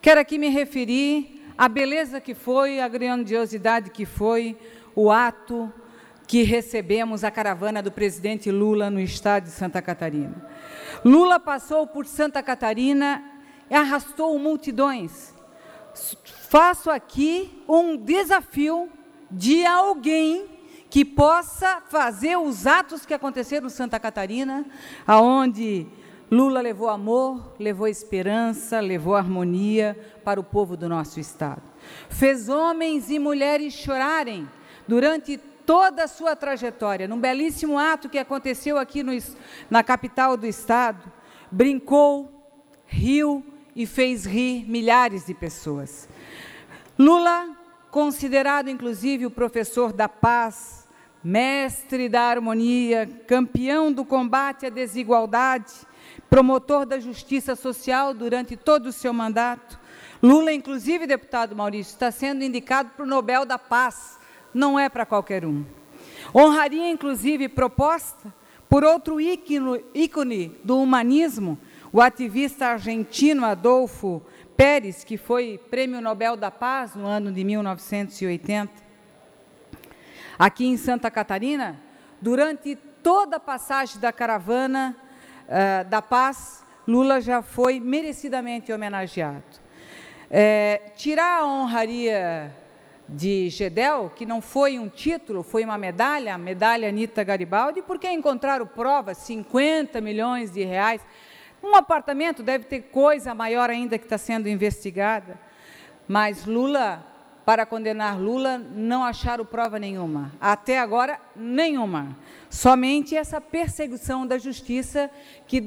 Quero aqui me referir à beleza que foi, à grandiosidade que foi o ato que recebemos a caravana do presidente Lula no estado de Santa Catarina. Lula passou por Santa Catarina e arrastou multidões. Faço aqui um desafio de alguém que possa fazer os atos que aconteceram em Santa Catarina, aonde Lula levou amor, levou esperança, levou harmonia para o povo do nosso estado. Fez homens e mulheres chorarem durante toda a sua trajetória, num belíssimo ato que aconteceu aqui na capital do estado, brincou, riu e fez rir milhares de pessoas. Lula, considerado inclusive o professor da paz, mestre da harmonia, campeão do combate à desigualdade, promotor da justiça social durante todo o seu mandato. Lula, inclusive, deputado Maurício, está sendo indicado para o Nobel da Paz, não é para qualquer um. Honraria, inclusive, proposta por outro ícone do humanismo, o ativista argentino Adolfo Pérez, que foi Prêmio Nobel da Paz no ano de 1980. Aqui em Santa Catarina, durante toda a passagem da caravana da paz, Lula já foi merecidamente homenageado. Tirar a honraria de Gedel, que não foi um título, foi uma medalha, a medalha Anita Garibaldi, porque encontraram provas, 50 milhões de reais. Um apartamento deve ter coisa maior ainda que está sendo investigada, mas Lula, para condenar Lula, não acharam prova nenhuma, até agora nenhuma, somente essa perseguição da justiça, que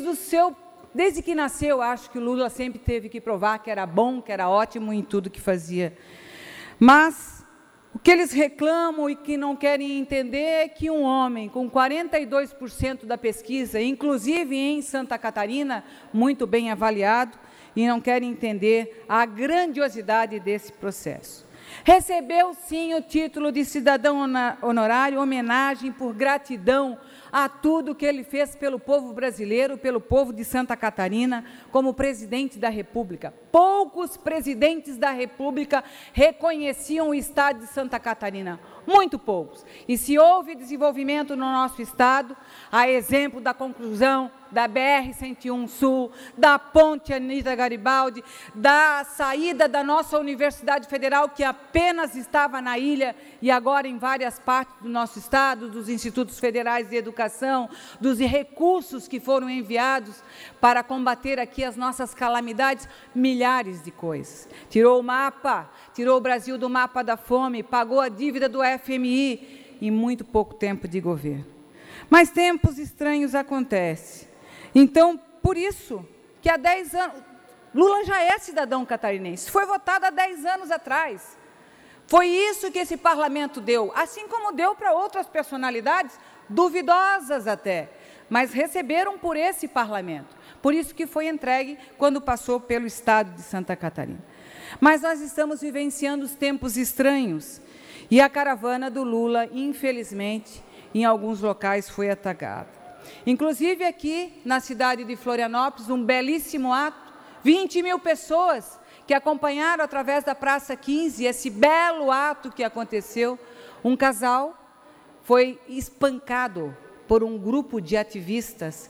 desde que nasceu, acho que Lula sempre teve que provar que era bom, que era ótimo em tudo que fazia. Mas o que eles reclamam e que não querem entender é que um homem com 42% da pesquisa, inclusive em Santa Catarina, muito bem avaliado, e não querem entender a grandiosidade desse processo. Recebeu, sim, o título de cidadão honorário, homenagem por gratidão a tudo que ele fez pelo povo brasileiro, pelo povo de Santa Catarina, como presidente da República. Poucos presidentes da República reconheciam o estado de Santa Catarina, muito poucos. E se houve desenvolvimento no nosso estado, a exemplo da conclusão da BR-101 Sul, da ponte Anita Garibaldi, da saída da nossa Universidade Federal, que apenas estava na ilha e agora em várias partes do nosso estado, dos institutos federais de educação, dos recursos que foram enviados para combater aqui as nossas calamidades, milhares de coisas. Tirou o mapa, tirou o Brasil do mapa da fome, pagou a dívida do FMI em muito pouco tempo de governo. Mas tempos estranhos acontecem. Então, por isso que há 10 anos, Lula já é cidadão catarinense, foi votado há 10 anos atrás. Foi isso que esse parlamento deu, assim como deu para outras personalidades, duvidosas até, mas receberam por esse parlamento. Por isso que foi entregue quando passou pelo estado de Santa Catarina. Mas nós estamos vivenciando os tempos estranhos, e a caravana do Lula, infelizmente, em alguns locais foi atacada. Inclusive aqui na cidade de Florianópolis, um belíssimo ato, 20 mil pessoas que acompanharam através da Praça 15, esse belo ato que aconteceu. Um casal foi espancado por um grupo de ativistas,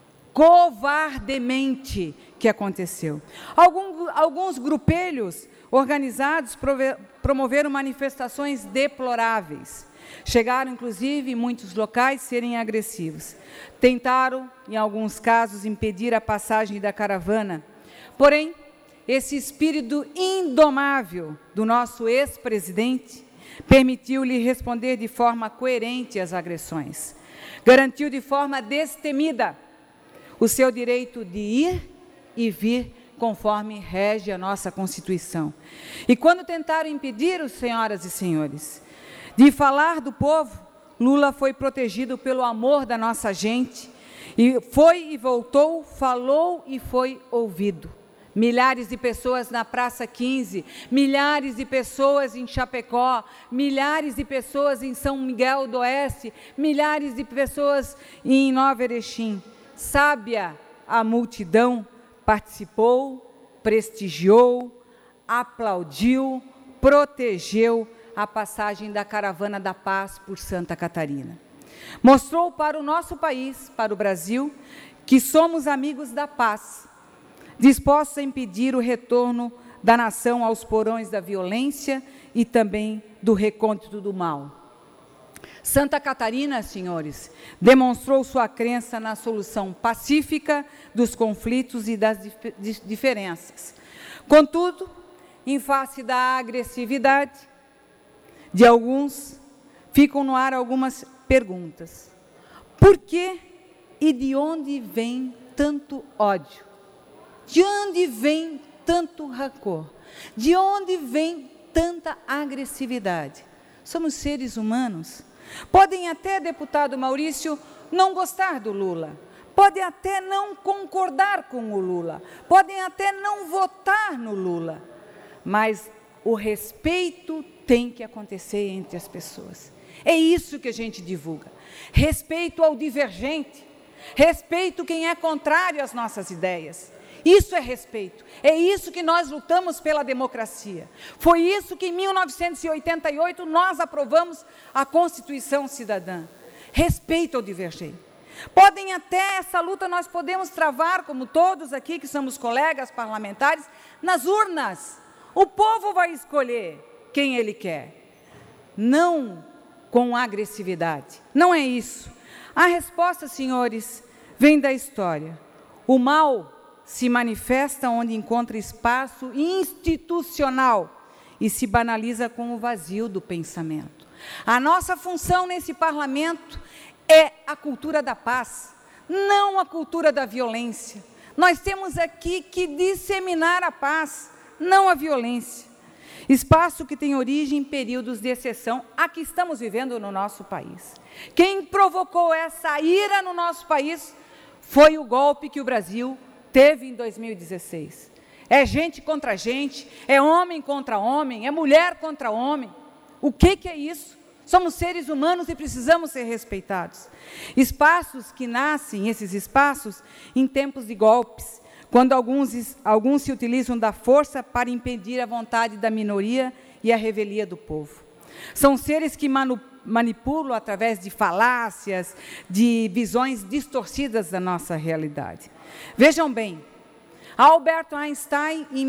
covardemente, que aconteceu. Alguns grupelhos organizados promoveram manifestações deploráveis. Chegaram, inclusive, em muitos locais, serem agressivos. Tentaram, em alguns casos, impedir a passagem da caravana. Porém, esse espírito indomável do nosso ex-presidente permitiu-lhe responder de forma coerente às agressões. Garantiu de forma destemida o seu direito de ir e vir, conforme rege a nossa Constituição. E quando tentaram impedir, senhoras e senhores, de falar do povo, Lula foi protegido pelo amor da nossa gente, e foi e voltou, falou e foi ouvido. Milhares de pessoas na Praça 15, milhares de pessoas em Chapecó, milhares de pessoas em São Miguel do Oeste, milhares de pessoas em Nova Erechim. Sábia a multidão participou, prestigiou, aplaudiu, protegeu a passagem da Caravana da Paz por Santa Catarina. Mostrou para o nosso país, para o Brasil, que somos amigos da paz, dispostos a impedir o retorno da nação aos porões da violência e também do recôndito do mal. Santa Catarina, senhores, demonstrou sua crença na solução pacífica dos conflitos e das diferenças. Contudo, em face da agressividade de alguns, ficam no ar algumas perguntas. Por que e de onde vem tanto ódio? De onde vem tanto rancor? De onde vem tanta agressividade? Somos seres humanos. Podem até, deputado Maurício, não gostar do Lula. Podem até não concordar com o Lula. Podem até não votar no Lula. Mas o respeito tem que acontecer entre as pessoas. É isso que a gente divulga. Respeito ao divergente. Respeito quem é contrário às nossas ideias. Isso é respeito. É isso que nós lutamos pela democracia. Foi isso que em 1988 nós aprovamos a Constituição Cidadã. Respeito ao divergente. Podem até, essa luta nós podemos travar, como todos aqui que somos colegas parlamentares, nas urnas. O povo vai escolher quem ele quer. Não com agressividade. Não é isso. A resposta, senhores, vem da história. O mal se manifesta onde encontra espaço institucional e se banaliza com o vazio do pensamento. A nossa função nesse parlamento é a cultura da paz, não a cultura da violência. Nós temos aqui que disseminar a paz, não a violência. Espaço que tem origem em períodos de exceção, a que estamos vivendo no nosso país. Quem provocou essa ira no nosso país foi o golpe que o Brasil teve em 2016. É gente contra gente, é homem contra homem, é mulher contra homem. O que é isso? Somos seres humanos e precisamos ser respeitados. Espaços que nascem, esses espaços, em tempos de golpes, quando alguns se utilizam da força para impedir a vontade da minoria e a revelia do povo. São seres que manipulam através de falácias, de visões distorcidas da nossa realidade. Vejam bem, Albert Einstein, em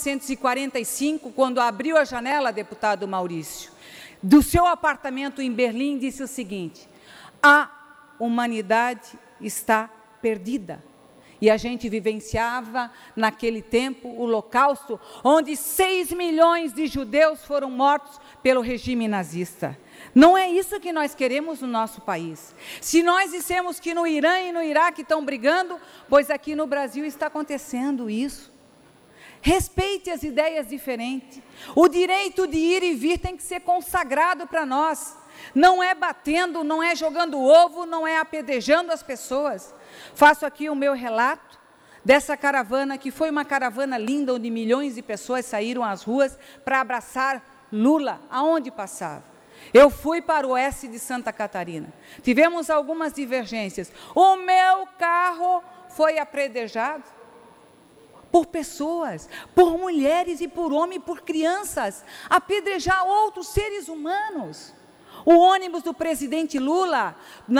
1945, quando abriu a janela, deputado Maurício, do seu apartamento em Berlim, disse o seguinte: a humanidade está perdida. E a gente vivenciava, naquele tempo, o Holocausto, onde 6 milhões de judeus foram mortos pelo regime nazista. Não é isso que nós queremos no nosso país. Se nós dissemos que no Irã e no Iraque estão brigando, pois aqui no Brasil está acontecendo isso. Respeite as ideias diferentes. O direito de ir e vir tem que ser consagrado para nós. Não é batendo, não é jogando ovo, não é apedrejando as pessoas. Faço aqui o meu relato dessa caravana, que foi uma caravana linda, onde milhões de pessoas saíram às ruas para abraçar Lula, aonde passava. Eu fui para o oeste de Santa Catarina. Tivemos algumas divergências. O meu carro foi apedrejado por pessoas, por mulheres e por homens, por crianças, apedrejar outros seres humanos. O ônibus do presidente Lula,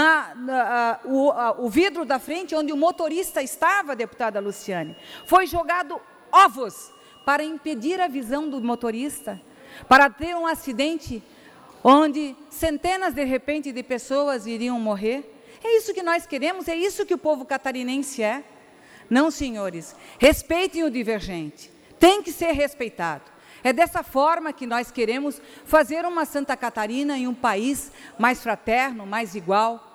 o vidro da frente, onde o motorista estava, deputada Luciane, foi jogado ovos para impedir a visão do motorista, para ter um acidente onde centenas, de repente, de pessoas iriam morrer. É isso que nós queremos, é isso que o povo catarinense é. Não, senhores, respeitem o divergente, tem que ser respeitado. É dessa forma que nós queremos fazer uma Santa Catarina e um país mais fraterno, mais igual,